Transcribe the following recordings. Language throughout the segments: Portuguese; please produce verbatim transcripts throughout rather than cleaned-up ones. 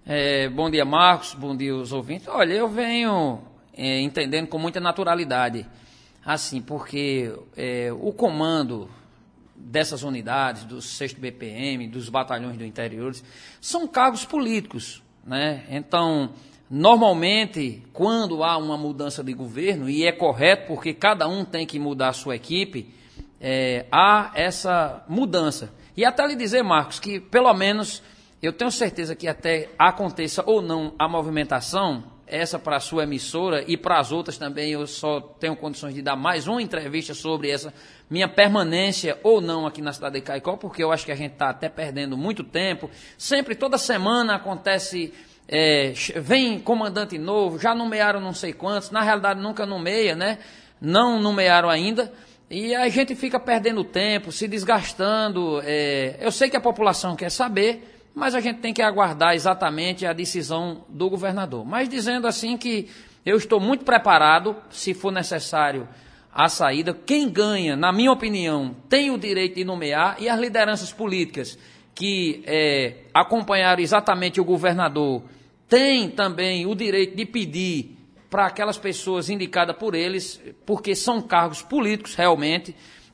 É, bom dia, Marcos, bom dia os ouvintes. Olha, eu venho é, entendendo com muita naturalidade, assim, porque é, o comando dessas unidades, do sexto B P M, dos batalhões do interior, são cargos políticos, né? Então, normalmente, quando há uma mudança de governo, e é correto porque cada um tem que mudar a sua equipe, é, há essa mudança. E até lhe dizer, Marcos, que pelo menos eu tenho certeza que até aconteça ou não a movimentação, essa para a sua emissora e para as outras também, eu só tenho condições de dar mais uma entrevista sobre essa minha permanência ou não aqui na cidade de Caicó, porque eu acho que a gente está até perdendo muito tempo. Sempre, toda semana acontece, é, vem comandante novo, já nomearam não sei quantos, na realidade nunca nomeia, né? Não nomearam ainda. E a gente fica perdendo tempo, se desgastando. É, eu sei que a população quer saber, mas a gente tem que aguardar exatamente a decisão do governador. Mas dizendo assim que eu estou muito preparado, se for necessário a saída. Quem ganha, na minha opinião, tem o direito de nomear, e as lideranças políticas que é, acompanharam exatamente o governador têm também o direito de pedir para aquelas pessoas indicadas por eles, porque são cargos políticos realmente.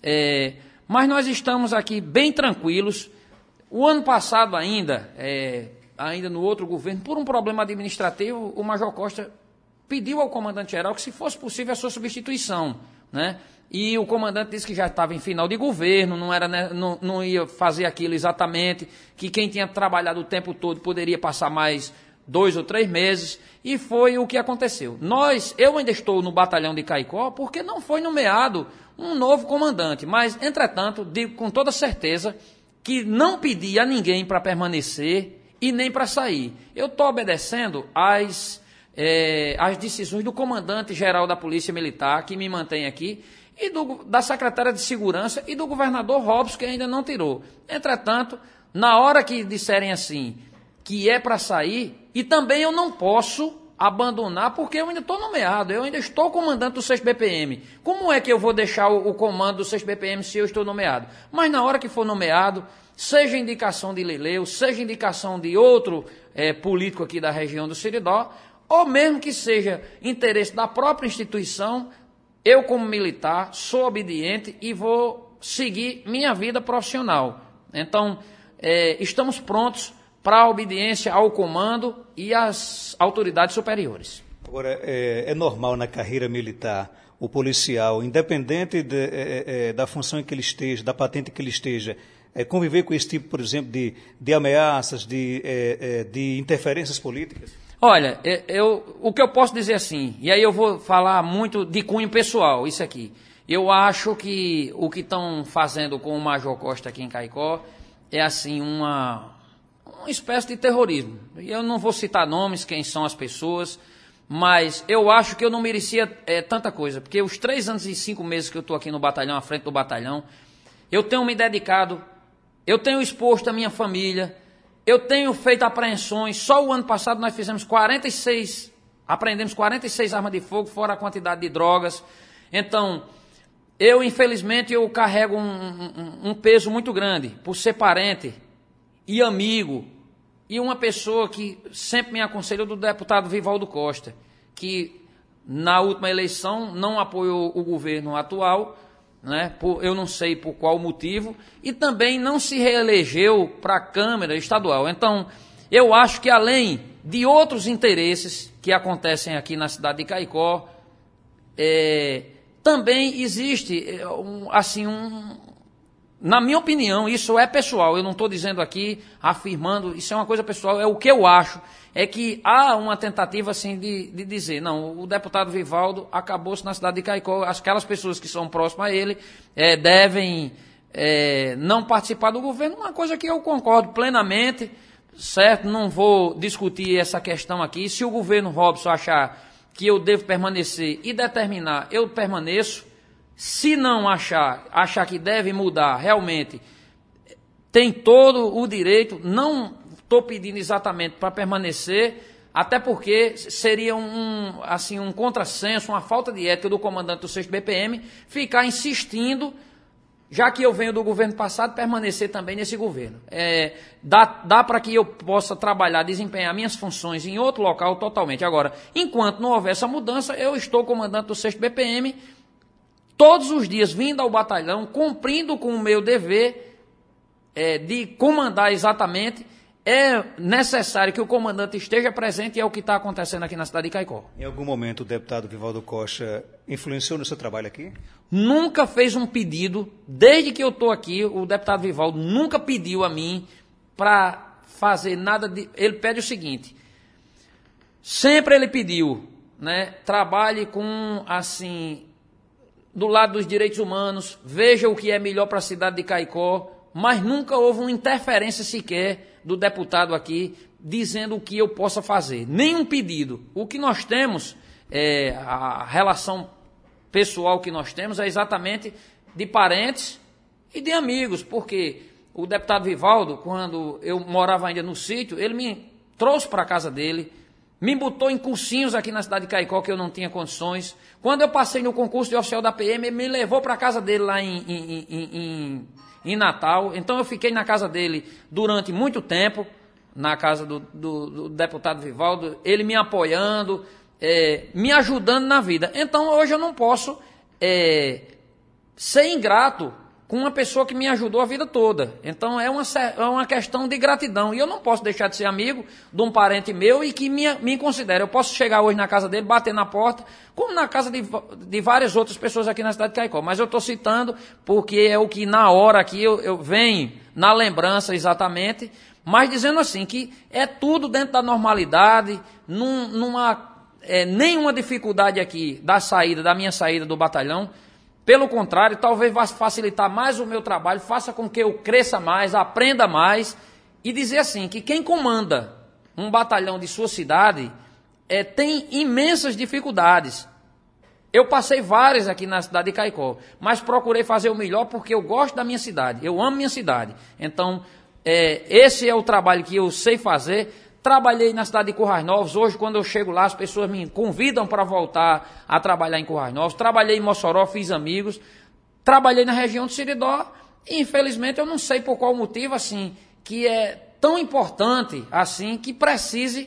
É, mas nós estamos aqui bem tranquilos. O ano passado ainda, é, ainda no outro governo, por um problema administrativo, o Major Costa pediu ao comandante-geral que, se fosse possível, a sua substituição, né? E o comandante disse que já estava em final de governo, não, era, né, não, não ia fazer aquilo exatamente, que quem tinha trabalhado o tempo todo poderia passar mais dois ou três meses, e foi o que aconteceu. Nós, eu ainda estou no batalhão de Caicó, porque não foi nomeado um novo comandante, mas, entretanto, digo com toda certeza que não pedi a ninguém para permanecer e nem para sair. Eu estou obedecendo às, é, às decisões do comandante-geral da Polícia Militar, que me mantém aqui, e do, da secretária de Segurança e do governador Robson, que ainda não tirou. Entretanto, na hora que disserem assim, que é para sair, e também eu não posso abandonar, porque eu ainda estou nomeado, eu ainda estou comandante do sexto B P M. Como é que eu vou deixar o, o comando do sexto B P M se eu estou nomeado? Mas na hora que for nomeado, seja indicação de Leleu, seja indicação de outro é, político aqui da região do Seridó, ou mesmo que seja interesse da própria instituição, eu como militar sou obediente e vou seguir minha vida profissional. Então, é, estamos prontos para a obediência ao comando e às autoridades superiores. Agora, é, é normal na carreira militar o policial, independente de, é, é, da função em que ele esteja, da patente que ele esteja, é, conviver com esse tipo, por exemplo, de, de ameaças, de, é, é, de interferências políticas? Olha, eu, o que eu posso dizer assim, e aí eu vou falar muito de cunho pessoal, isso aqui. Eu acho que o que estão fazendo com o Major Costa aqui em Caicó é assim uma... uma espécie de terrorismo. Eu não vou citar nomes, quem são as pessoas, mas eu acho que eu não merecia é, tanta coisa, porque os três anos e cinco meses que eu estou aqui no batalhão, à frente do batalhão, eu tenho me dedicado, eu tenho exposto a minha família, eu tenho feito apreensões. Só o ano passado nós fizemos quarenta e seis, apreendemos quarenta e seis armas de fogo, fora a quantidade de drogas. Então, eu infelizmente eu carrego um, um, um peso muito grande, por ser parente e amigo, e uma pessoa que sempre me aconselhou, do deputado Vivaldo Costa, que na última eleição não apoiou o governo atual, né, por, eu não sei por qual motivo, e também não se reelegeu para a Câmara Estadual. Então, eu acho que além de outros interesses que acontecem aqui na cidade de Caicó, é, também existe, um, assim, um... na minha opinião, isso é pessoal, eu não estou dizendo aqui, afirmando, isso é uma coisa pessoal, é o que eu acho, é que há uma tentativa assim de, de dizer, não, o deputado Vivaldo acabou-se na cidade de Caicó, aquelas pessoas que são próximas a ele é, devem é, não participar do governo, uma coisa que eu concordo plenamente, certo? Não vou discutir essa questão aqui. Se o governo Robson achar que eu devo permanecer e determinar, eu permaneço. Se não achar, achar que deve mudar, realmente tem todo o direito. Não estou pedindo exatamente para permanecer, até porque seria um, assim, um contrassenso, uma falta de ética do comandante do sexto B P M ficar insistindo já que eu venho do governo passado, permanecer também nesse governo. É, dá dá para que eu possa trabalhar, desempenhar minhas funções em outro local totalmente. Agora, enquanto não houver essa mudança, eu estou comandante do sexto B P M, todos os dias vindo ao batalhão, cumprindo com o meu dever é, de comandar exatamente. É necessário que o comandante esteja presente e é o que está acontecendo aqui na cidade de Caicó. Em algum momento o deputado Vivaldo Costa influenciou no seu trabalho aqui? Nunca fez um pedido, desde que eu estou aqui, o deputado Vivaldo nunca pediu a mim para fazer nada de... Ele pede o seguinte, sempre ele pediu, né, trabalhe com, assim, do lado dos direitos humanos, veja o que é melhor para a cidade de Caicó, mas nunca houve uma interferência sequer do deputado aqui, dizendo o que eu possa fazer. Nenhum pedido. O que nós temos, é, a relação pessoal que nós temos é exatamente de parentes e de amigos, porque o deputado Vivaldo, quando eu morava ainda no sítio, ele me trouxe para a casa dele, me botou em cursinhos aqui na cidade de Caicó, que eu não tinha condições. Quando eu passei no concurso de oficial da P M, ele me levou para a casa dele lá em... em, em, em em Natal, então eu fiquei na casa dele durante muito tempo, na casa do, do, do deputado Vivaldo, ele me apoiando, é, me ajudando na vida. Então hoje eu não posso é, ser ingrato com uma pessoa que me ajudou a vida toda. Então é uma, é uma questão de gratidão. E eu não posso deixar de ser amigo de um parente meu e que me, me considere. Eu posso chegar hoje na casa dele, bater na porta, como na casa de, de várias outras pessoas aqui na cidade de Caicó. Mas eu estou citando porque é o que na hora aqui eu, eu venho, na lembrança exatamente, mas dizendo assim, que é tudo dentro da normalidade, num, numa, é, nenhuma dificuldade aqui da saída, da minha saída do batalhão. Pelo contrário, talvez vá facilitar mais o meu trabalho, faça com que eu cresça mais, aprenda mais, e dizer assim, que quem comanda um batalhão de sua cidade é, tem imensas dificuldades. Eu passei várias aqui na cidade de Caicó, mas procurei fazer o melhor porque eu gosto da minha cidade, eu amo minha cidade. Então, é, esse é o trabalho que eu sei fazer. Trabalhei na cidade de Currais Novos, hoje quando eu chego lá as pessoas me convidam para voltar a trabalhar em Currais Novos. Trabalhei em Mossoró, fiz amigos, trabalhei na região de Siridó e infelizmente eu não sei por qual motivo assim, que é tão importante assim, que precise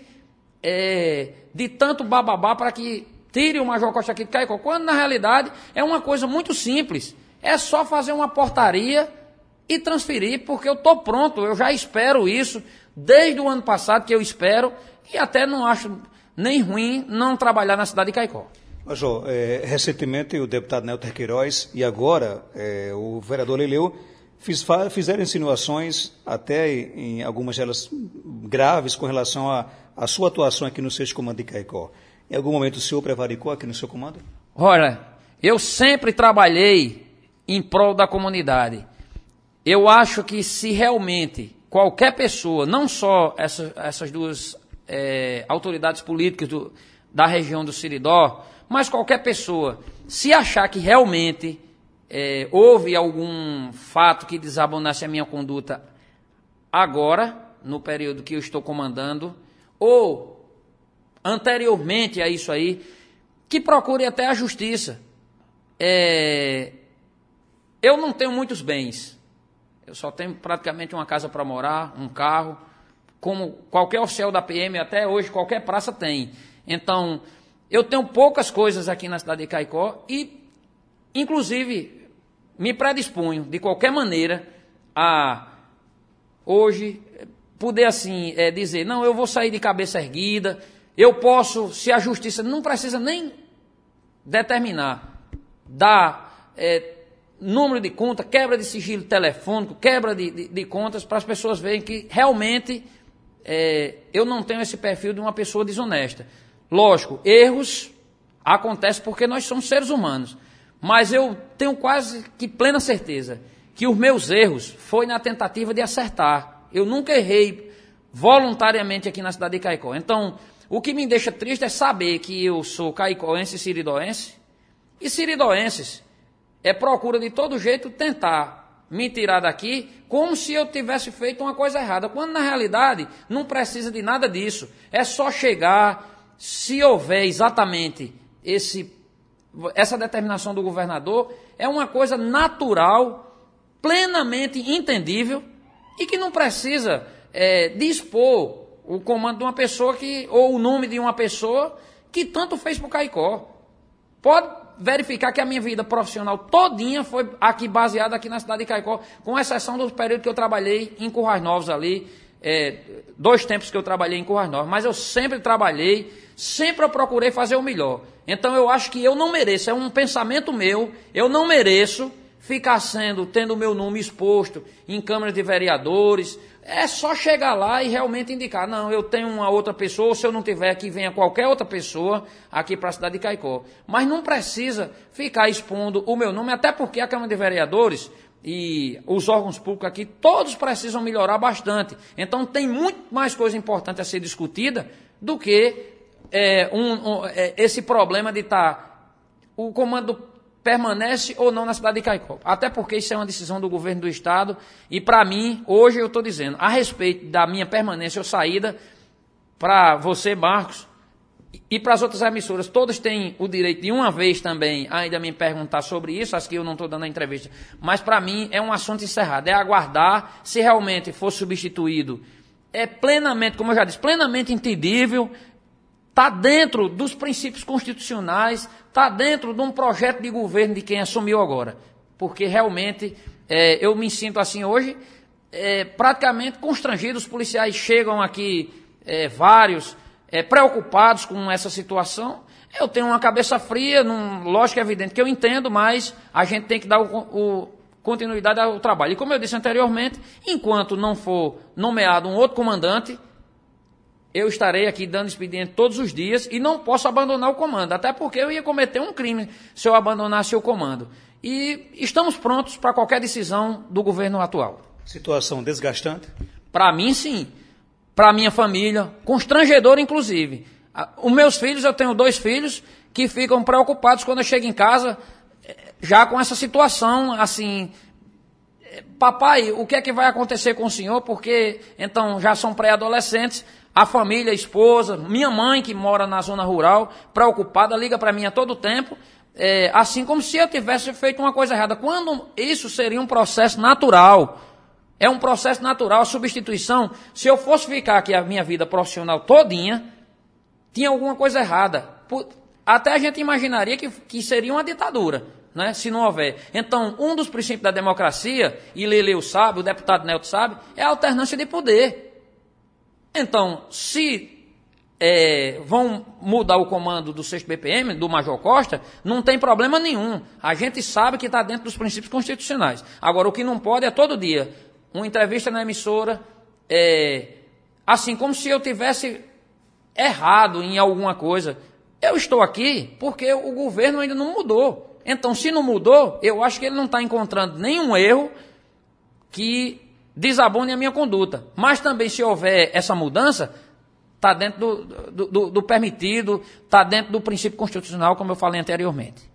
é, de tanto bababá para que tire o Major Costa aqui de Caicó, quando na realidade é uma coisa muito simples, é só fazer uma portaria e transferir, porque eu estou pronto, eu já espero isso, desde o ano passado que eu espero, e até não acho nem ruim não trabalhar na cidade de Caicó. Major, é, recentemente o deputado Nelter Queiroz e agora é, o vereador Leleu fiz, fizeram insinuações, até em algumas delas graves, com relação à sua atuação aqui no sexto Comando de Caicó. Em algum momento o senhor prevaricou aqui no seu comando? Olha, eu sempre trabalhei em prol da comunidade. Eu acho que se realmente qualquer pessoa, não só essa, essas duas é, autoridades políticas do, da região do Siridó, mas qualquer pessoa, se achar que realmente é, houve algum fato que desabonasse a minha conduta agora, no período que eu estou comandando, ou anteriormente a isso aí, que procure até a justiça. É, eu não tenho muitos bens. Eu só tenho praticamente uma casa para morar, um carro, como qualquer oficial da P M, até hoje, qualquer praça tem. Então, eu tenho poucas coisas aqui na cidade de Caicó e, inclusive, me predisponho, de qualquer maneira, a, hoje, poder, assim, é, dizer, não, eu vou sair de cabeça erguida, eu posso, se a justiça não precisa nem determinar, dar... É, número de conta, quebra de sigilo telefônico, quebra de, de, de contas, para as pessoas verem que realmente é, eu não tenho esse perfil de uma pessoa desonesta. Lógico, erros acontecem porque nós somos seres humanos, mas eu tenho quase que plena certeza que os meus erros foi na tentativa de acertar. Eu nunca errei voluntariamente aqui na cidade de Caicó. Então, o que me deixa triste é saber que eu sou caicoense e siridoense, e siridoenses é procura de todo jeito tentar me tirar daqui como se eu tivesse feito uma coisa errada, quando na realidade não precisa de nada disso. É só chegar, se houver exatamente esse, essa determinação do governador, é uma coisa natural plenamente entendível e que não precisa é, dispor o comando de uma pessoa que, ou o nome de uma pessoa que tanto fez para o Caicó. Pode verificar que a minha vida profissional todinha foi aqui baseada aqui na cidade de Caicó, com exceção do período que eu trabalhei em Currais Novos ali, é, dois tempos que eu trabalhei em Currais Novos, mas eu sempre trabalhei, sempre eu procurei fazer o melhor. Então eu acho que eu não mereço, é um pensamento meu, eu não mereço ficar sendo, tendo o meu nome exposto em câmaras de vereadores. É só chegar lá e realmente indicar, não, eu tenho uma outra pessoa, ou se eu não tiver aqui, venha qualquer outra pessoa aqui para a cidade de Caicó. Mas não precisa ficar expondo o meu nome, até porque a Câmara de Vereadores e os órgãos públicos aqui, todos precisam melhorar bastante. Então tem muito mais coisa importante a ser discutida do que é, um, um, é, esse problema de estar, tá, o comando permanece ou não na cidade de Caicó. Até porque isso é uma decisão do governo do estado e para mim, hoje eu estou dizendo, a respeito da minha permanência ou saída, para você, Marcos, e para as outras emissoras, todas têm o direito de uma vez também ainda me perguntar sobre isso, acho que eu não estou dando a entrevista, mas para mim é um assunto encerrado, é aguardar se realmente for substituído, é plenamente, como eu já disse, plenamente entendível, está dentro dos princípios constitucionais, está dentro de um projeto de governo de quem assumiu agora. Porque realmente é, eu me sinto assim hoje, é, praticamente constrangido. Os policiais chegam aqui, é, vários, é, preocupados com essa situação. Eu tenho uma cabeça fria, num, lógico, é evidente que eu entendo, mas a gente tem que dar o, o, continuidade ao trabalho. E como eu disse anteriormente, enquanto não for nomeado um outro comandante, eu estarei aqui dando expediente todos os dias e não posso abandonar o comando, até porque eu ia cometer um crime se eu abandonasse o comando. E estamos prontos para qualquer decisão do governo atual. Situação desgastante? Para mim, sim. Para minha família, constrangedor, inclusive. Os meus filhos, eu tenho dois filhos que ficam preocupados quando eu chego em casa, já com essa situação, assim... Papai, o que é que vai acontecer com o senhor? Porque, então, já são pré-adolescentes, a família, a esposa, minha mãe que mora na zona rural, preocupada, liga para mim a todo tempo, é, assim como se eu tivesse feito uma coisa errada. Quando isso seria um processo natural, é um processo natural, a substituição, se eu fosse ficar aqui a minha vida profissional todinha, tinha alguma coisa errada. Até a gente imaginaria que, que seria uma ditadura, né, se não houver. Então, um dos princípios da democracia, e Leleu sabe, o deputado Nelto sabe, é a alternância de poder. Então, se é, vão mudar o comando do sexto B P M, do Major Costa, não tem problema nenhum. A gente sabe que está dentro dos princípios constitucionais. Agora, o que não pode é todo dia uma entrevista na emissora, é, assim como se eu tivesse errado em alguma coisa. Eu estou aqui porque o governo ainda não mudou. Então, se não mudou, eu acho que ele não está encontrando nenhum erro que desabone a minha conduta. Mas também, se houver essa mudança, está dentro do, do, do, do permitido, está dentro do princípio constitucional, como eu falei anteriormente.